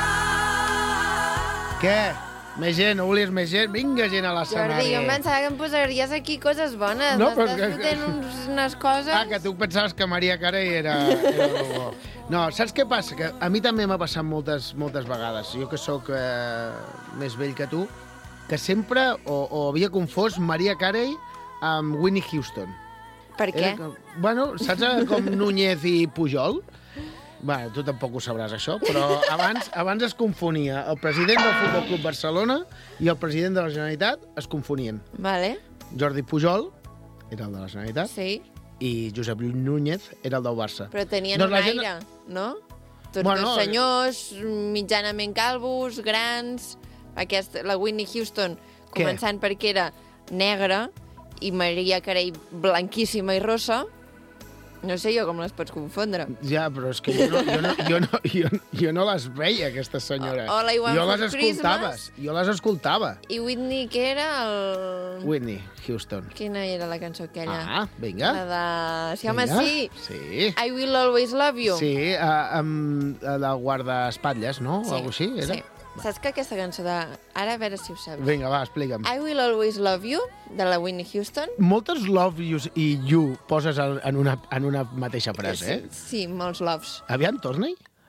night. Què? Més gent? No volies més gent? Vinga, gent a Jordi, l'escenari. jo em pensava que em posaries aquí coses bones. No, No, però M'estàs que- fotent uns, unes coses... Ah, que tu pensaves que Mariah Carey era, era el bo. No, saps què passa? Que a mi també m'ha passat moltes, moltes vegades, jo que sóc eh, més vell que tu, que sempre o, o havia confós Mariah Carey amb Whitney Houston. Per què? Era, que- bueno, saps eh, com Núñez i Pujol? Bueno, tu tampoc ho sabràs, això, però abans, abans es confonia. El president del Futbol Club Barcelona i el president de la Generalitat es confonien. Vale. Jordi Pujol era el de la Generalitat. Sí. I Josep Lluís Núñez era el del Barça. Però tenien Doncs un la gent- aire, no? Tots Bueno, dos senyors, mitjanament calvos, grans... Aquest, la Whitney Houston, Què? començant perquè era negra, i Mariah Carey blanquíssima i rossa. No sé jo com les pots confondre. Ja, però és que jo no, jo no, jo no, jo, jo no les veia, aquestes senyores. All I Want jo for les escoltava, Christmas. jo les escoltava. I Whitney, què era? El... Whitney Houston. Quina era la cançó aquella? Ah, vinga. La de... Sí, home, Vinga. sí. Sí. I Will Always Love You. Sí, uh, amb uh, la guardaespatlles, no? Sí, O alguna així, era? sí. Saps que aquesta cançó de... Ara a veure si ho saps. Vinga, va, explica'm. I Will Always Love You, de la Whitney Houston. Moltes love yous i you poses en en una, en una mateixa frase, eh? Sí, molts loves. Aviam, torna-hi.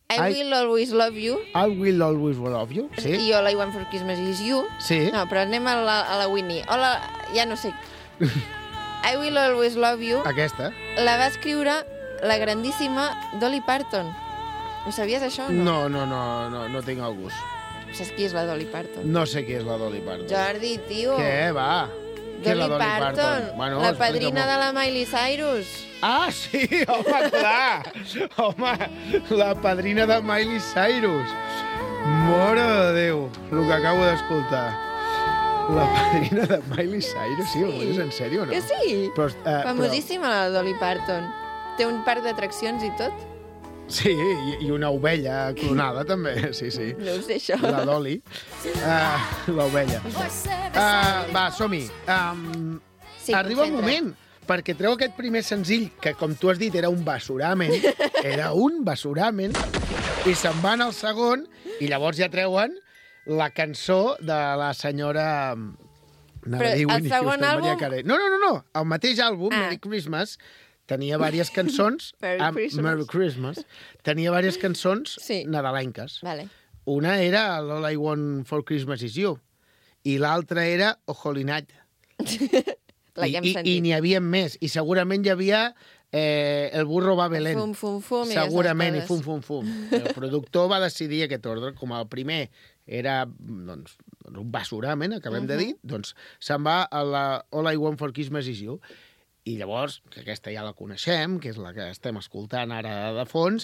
I Will Always Love You. I Will Always Love You, sí. I All I Want for Christmas is You. Sí. No, però anem a la, a la Whitney. Hola, ja no sé. I Will Always Love You. Aquesta. La va escriure la grandíssima Dolly Parton. Ho sabies, això, o no? No, no, no, no, no tinc el gust. Saps qui és la Dolly Parton? No sé qui és la Dolly Parton. Jordi, tio. Què, va? Qui és la Dolly Dolly Parton, Parton? Bueno, la explica-m'ho. padrina de la Miley Cyrus. Ah, sí, home, clar. Home, la padrina de Miley Cyrus. Mare de Déu, el que acabo d'escoltar. La padrina de Miley Cyrus, sí, ho és en sèrio o no? Que sí? Però, eh, Famosíssima la Dolly Parton. Té un parc d'atraccions i tot. Sí, i, i una ovella clonada, també, sí, sí. No ho sé, això. La Dolly. Uh, L'ovella. Uh, va, som-hi. Um, Sí, arriba el concentra't. moment, perquè treu aquest primer senzill, que, com tu has dit, era un basuramen, era un basuramen, i se'n van al segon, i llavors ja treuen la cançó de la senyora... Anava Però a dir el Whitney segon Houston, Maria àlbum- Carey. No, no, no, no. El mateix àlbum, Ah. Merry Christmas, tenia diverses cançons... Merry amb- Christmas. Merry Christmas. Tenia diverses cançons Sí. nadalenques. Vale. Una era All I Want for Christmas is You, i l'altra era O Holy Night. La que I, hem i, I sentit. n'hi havia més. I segurament hi havia eh, El burro va a Belén. Fum, fum, fum. i Segurament, i aquestes fum, coses. fum, fum. El productor va decidir aquest ordre. Com el primer era doncs, un basuramen, acabem de Mhm. dir, doncs se'n va a la All I Want for Christmas is You. I llavors, que aquesta ja la coneixem, que és la que estem escoltant ara de fons,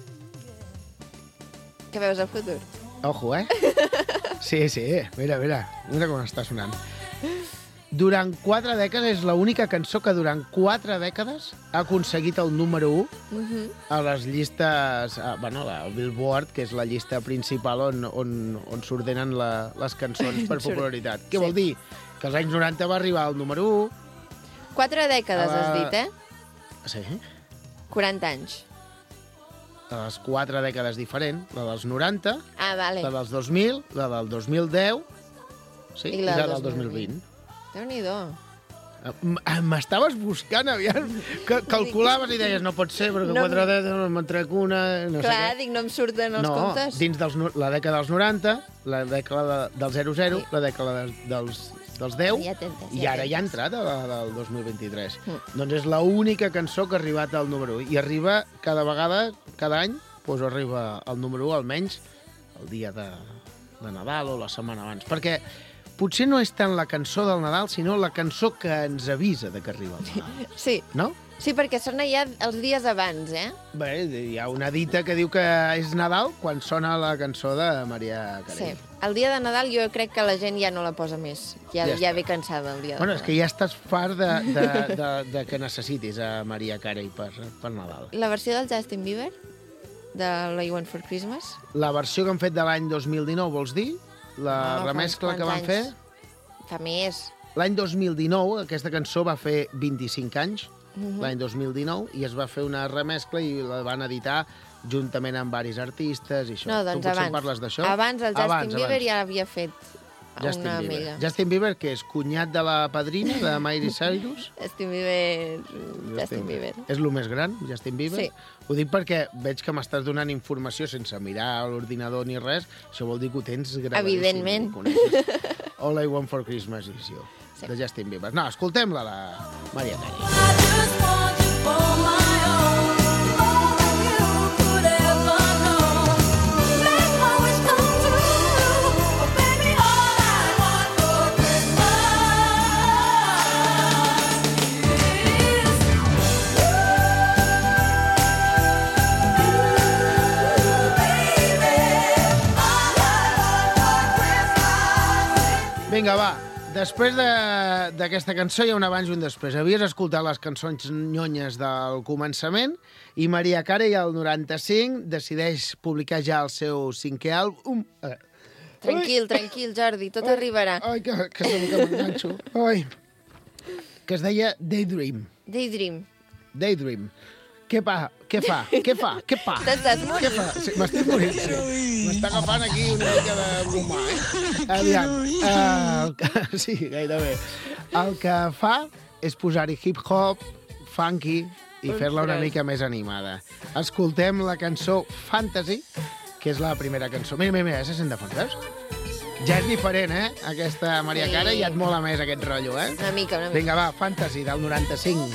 Que veus el futur? ojo, eh? Sí, sí, mira, mira, mira com està sonant. Durant quatre dècades, és l'única cançó que durant quatre dècades ha aconseguit el número u Mhm. a les llistes... A, bueno, la Billboard, que és la llista principal on, on, on s'ordenen la, les cançons per Surt. popularitat. Què Sí. vol dir? Que als anys noranta va arribar al número u. Quatre dècades, A la- has dit, eh? Sí, quaranta anys. a les quatre dècades diferent. La dels noranta, Ah, vale. la dels dos mil, la del dos mil deu sí, I i la la, del del dos mil dos mil vint. vint. Déu-n'hi-do. M- M'estaves buscant, aviam. Que calculaves i deies, no pot ser, perquè No. quatre dècades me'n trec una... No Clar, sé què. dic, no em surten els no, comptes. dins dels, no- la dècada dels noranta, la dècada de, del zero zero, sí. la dècada de, dels, dels deu, Ja t'entens, i ja ara ja ha t'entens. entrat a la del dos mil vint-i-tres. Mm. Doncs és l'única cançó que ha arribat al número u. I arriba cada vegada, cada any, doncs arriba al número u, almenys el dia de, de Nadal o la setmana abans. Perquè potser no és tant la cançó del Nadal, sinó la cançó que ens avisa de que arriba el Nadal. Sí. No? Sí, perquè sona ja els dies abans, eh? Bé, hi ha una dita que diu que és Nadal quan sona la cançó de Maria Carey. Sí. El dia de Nadal jo crec que la gent ja no la posa més. Ja, Ja ja, està. ve cansada el dia de Bueno, és Nadal. que ja estàs fart de, de, de, de que necessitis a Maria Carey per, per Nadal. La versió del Justin Bieber, de All I Want for Christmas, La versió que han fet de l'any dos mil dinou, vols dir? La No, fa remescla uns que van quants fer? anys. fa més. L'any dos mil dinou, aquesta cançó va fer vint-i-cinc anys, Mhm. l'any dos mil dinou, i es va fer una remescla i la van editar juntament amb varis artistes i això. No, doncs tu potser abans. en parles d'això? Abans el Justin Abans, Bieber abans. ja havia fet Justin una Bieber. amiga. Justin Bieber, que és cunyat de la padrina, de Miley Cyrus. Justin Bieber... Justin Bieber. És el més gran, Justin Bieber? Sí. Ho dic perquè veig que m'estàs donant informació sense mirar a l'ordinador ni res. Això vol dir que ho tens gravadíssim. Evidentment. Ho coneixes. All I Want for Christmas is You, sí. de Justin Bieber. No, escoltem-la, la Maria Carey. Vinga, va. Després de- d'aquesta cançó hi ha un abans i un després. Havies escoltat les cançons nyonyes del començament i Maria Carey, al noranta-cinc, decideix publicar ja el seu cinquè àlbum. Eh, Tranquil, tranquil, Jordi, tot arribarà. Ai, que, que som que m'enganxo. Ai. Que es deia Daydream. Daydream. Daydream. Què fa? Què fa? Què fa? Què fa? T'estàs morint. Què fa? Sí, m'estic morint. Sí. M'està agafant aquí una mica de bromar, eh? Aviam. Uh, el que, sí, gairebé. El que fa és posar-hi hip-hop, funky i fer-la una Ostres. mica més animada. Escoltem la cançó Fantasy, que és la primera cançó. Mira, mira, mira, se sent de fons, veus? Ja és diferent, eh? Aquesta Maria Sí. Cara, ja et mola més aquest rotllo, eh? Una mica, una mica. Vinga, va, Fantasy, del noranta-cinc.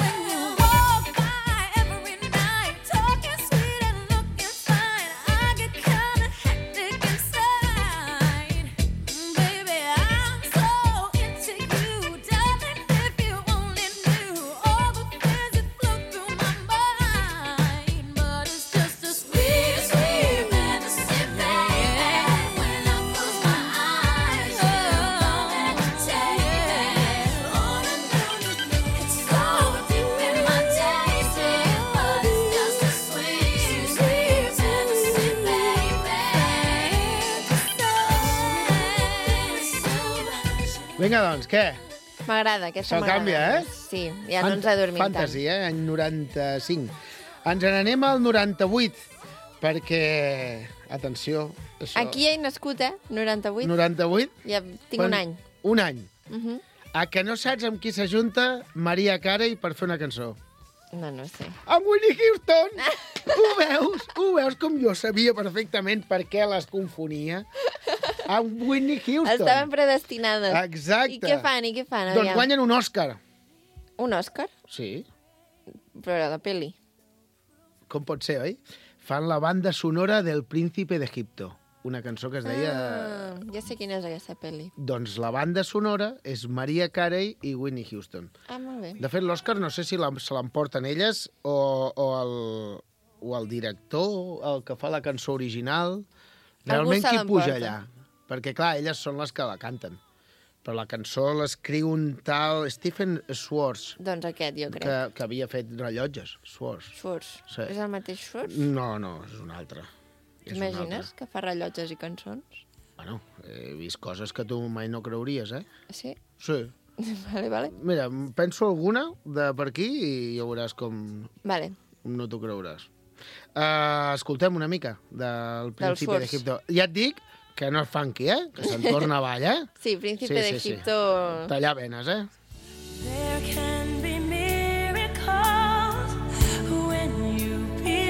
Vinga, doncs, què? M'agrada, aquesta Això m'agrada. canvia, eh? Sí, ja no ens adormim tant. Fantasy, eh? Any noranta-cinc. Ens n'anem al noranta-vuit, perquè, atenció, això... Aquí ja he nascut, eh? noranta-vuit. noranta-vuit? Ja tinc Quan- un any. Un any. Uh -huh. A que no saps amb qui s'ajunta Maria Carey per fer una cançó? No, no sé. Amb Whitney Houston! Ho veus? Ho veus com jo sabia perfectament per què les confonia? Amb Whitney Houston. Estaven predestinades. Exacte. I què fan, i què fan? Doncs aviam? guanyen un Òscar. Un Òscar? Sí. Però la peli. Com pot ser, oi? Fan la banda sonora del Príncipe d'Egipto. Una cançó que es deia... Ah, ja sé quina és aquesta peli. Doncs la banda sonora és Maria Carey i Whitney Houston. Ah, molt bé. De fet, l'Òscar no sé si la, se l'emporten elles o, o, el, o el director, el que fa la cançó original. Realment se qui puja l'emporta. allà? Perquè, clar, elles són les que la canten. Però la cançó l'escriu un tal Stephen Schwartz, Doncs aquest, jo crec. que, que havia fet rellotges. Schwartz. Schwartz. Sí. És el mateix Schwartz? No, no, és un altre. És un T'imagines altre. que fa rellotges i cançons? Bueno, he vist coses que tu mai no creuries, eh? Sí? Sí. Vale, vale. Mira, em penso alguna de per aquí i ja veuràs com Vale. no t'ho creuràs. Uh, escoltem una mica del Príncipe Schwartz. d'Egipto. Ja et dic que no és funky, eh? Que se'n torna avall, eh? Sí, Príncipe Sí, sí, d'Egipto... Tallar venes, eh? There can be miracles when you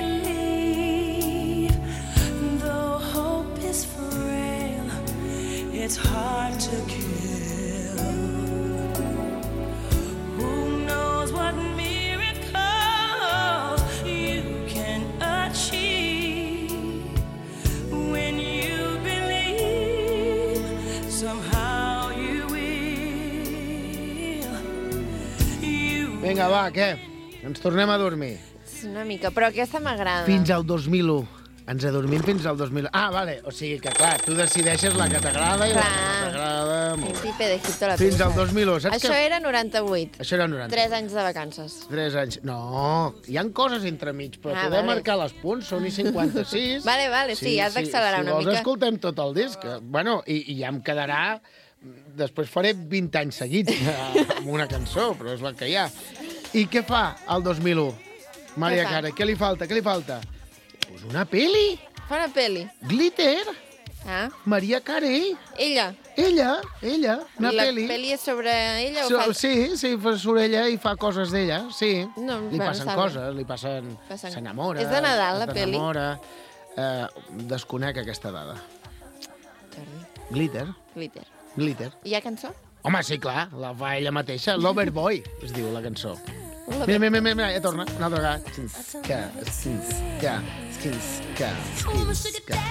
believe. Though hope is frail, it's hard to kill. Who knows what miracles you can achieve when you believe somehow you will. You Vinga, va, què? Ens tornem a dormir. És una mica, però aquesta m'agrada. Fins al dos mil u. Ens adormim fins al dos mil u. Ah, vale. O sigui que, clar, tu decideixes la que t'agrada i la que no t'agrada. Molt bé. Príncipe d'Egipto la Fins peli. al dos mil u, saps Això que... era noranta-vuit. Això era noranta. Tres anys de vacances. Tres anys. No, hi han coses entremig, però Ah, t'he de vale. marcar les punts, són i cinquanta-sis. Vale, vale, sí, has d'accelerar si una vols, mica. escoltem tot el disc. Bueno, i, i ja em quedarà... Després faré vint anys seguits eh, amb una cançó, però és la que hi ha. I què fa el dos mil u? Maria Què fa? Carey, què li falta? Què li falta? Pues una peli. Fa una peli. Glitter. Ah. Maria Carey. Ella. Ella, ella, una I la peli. peli és sobre ella o So, fa... sí, sí, fa surt ella i fa coses d'ella, sí. No, li bueno, passen està bé. coses, li passen... Passen- S'enamora. És de Nadal, la es peli? desenamora. Eh, desconec aquesta dada. Glitter. Glitter. Glitter. Hi ha cançó? Home, sí, clar, la fa ella mateixa. Loverboy, es diu la cançó. Lover- Mira, mira, mira, mira, ja torna. Una altra vegada. Skinska, skinska, skinska, skinska.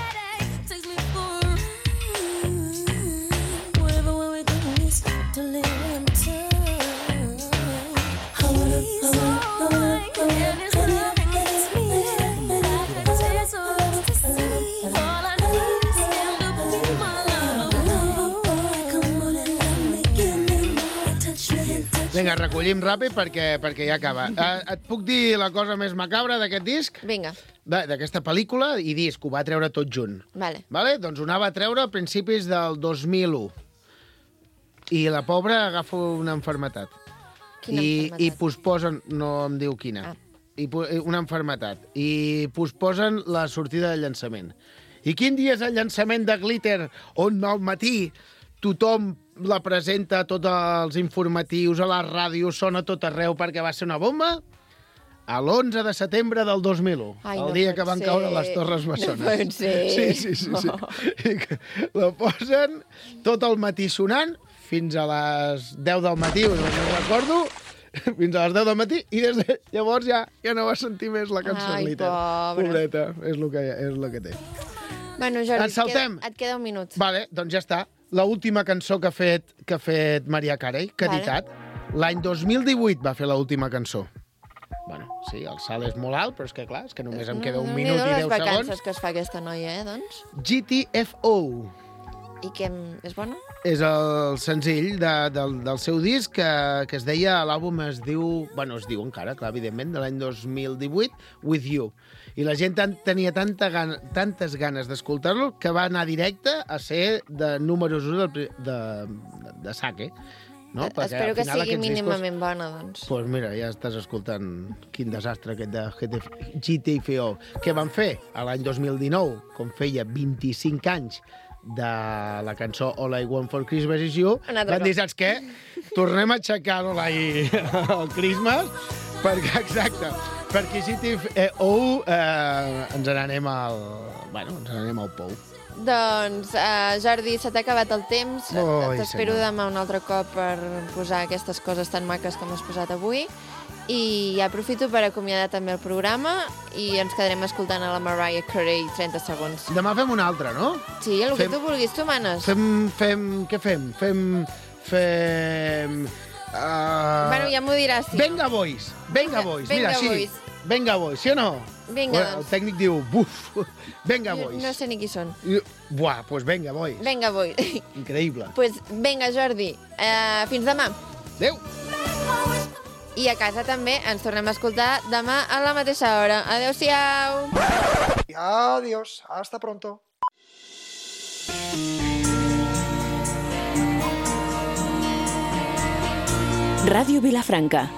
Vinga, recollim ràpid perquè, perquè ja acaba. Uh, et puc dir la cosa més macabra d'aquest disc? Vinga. Bé, d'aquesta pel·lícula i disc, ho va treure tot junt. Vale. Vale? Doncs ho anava a treure a principis del dos mil u. I la pobra agafa una enfermetat. Quina I, enfermetat? I posposen, no em diu quina, ah. I, po- una enfermetat. I posposen la sortida del llançament. I quin dia és el llançament de Glitter, on al matí tothom la presenta a tots els informatius, a la ràdio, sona a tot arreu perquè va ser una bomba? a l'onze de setembre del dos mil u, Ai, el no dia pot que van ser. caure les Torres Bessones. No pot ser. Sí, sí, sí. sí. I que la posen tot el matí sonant fins a les deu del matí, no me'n recordo, fins a les deu del matí, i des de llavors ja, ja no va sentir més la cançó. Ai, pobre. Pobreta, és el que, és el que té. Bueno, Jordi, Ens saltem. Et, queda, et queda un minut. Vale, doncs ja està. L'última cançó que ha fet, que ha fet Mariah Carey, que ha Vale. editat, l'any dos mil divuit va fer l'última cançó. Bueno, sí, el salt és molt alt, però és que, clar, és que només em queda un minut i deu les vacances segons. que es fa aquesta noia, eh, doncs? G T F O I què, és bona? és el senzill de, del, del seu disc que, que es deia, l'àlbum es diu, bueno, es diu encara, clar, evidentment, de l'any dos mil divuit, With You. I la gent tan, tenia tanta gana, tantes ganes d'escoltar-lo que va anar directe a ser de números un de, de, de, de saque. No? Perquè Espero al que final sigui aquests mínimament bona, doncs. Doncs pues mira, ja estàs escoltant quin desastre aquest de G T F O. Què van fer? A l'any dos mil dinou, com feia vint-i-cinc anys de la cançó All I Want for Christmas is You, Un altre van dir, cop. saps què? Tornem a aixecar All I el Christmas, perquè, exacte, perquè G T F O eh, ens n'anem al... Bueno, ens n'anem al pou. Doncs, uh, Jordi, se t'ha acabat el temps. Oi, T'espero senyor. demà un altre cop per posar aquestes coses tan maques com has posat avui. I aprofito per acomiadar també el programa i ens quedarem escoltant a la Mariah Carey trenta segons. Demà fem un altre, no? Sí, el Fem- que tu vulguis, tu manes. Fem, fem, què fem? Fem, fem... Uh... Bueno, ja m'ho diràs. Sí. Venga Boys, Venga Boys, Venga mira, sí. Boys. Venga Boys, sí o no? Vinga, El doncs. tècnic diu, buf, Venga Jo Boys. no sé ni qui són. I, buah, doncs pues Venga Boys. Vinga, vull. Increïble. Pues vinga, Jordi. Uh, fins demà. Adéu. I a casa també ens tornem a escoltar demà a la mateixa hora. Adéu-siau. Adiós, hasta pronto. Ràdio Vilafranca,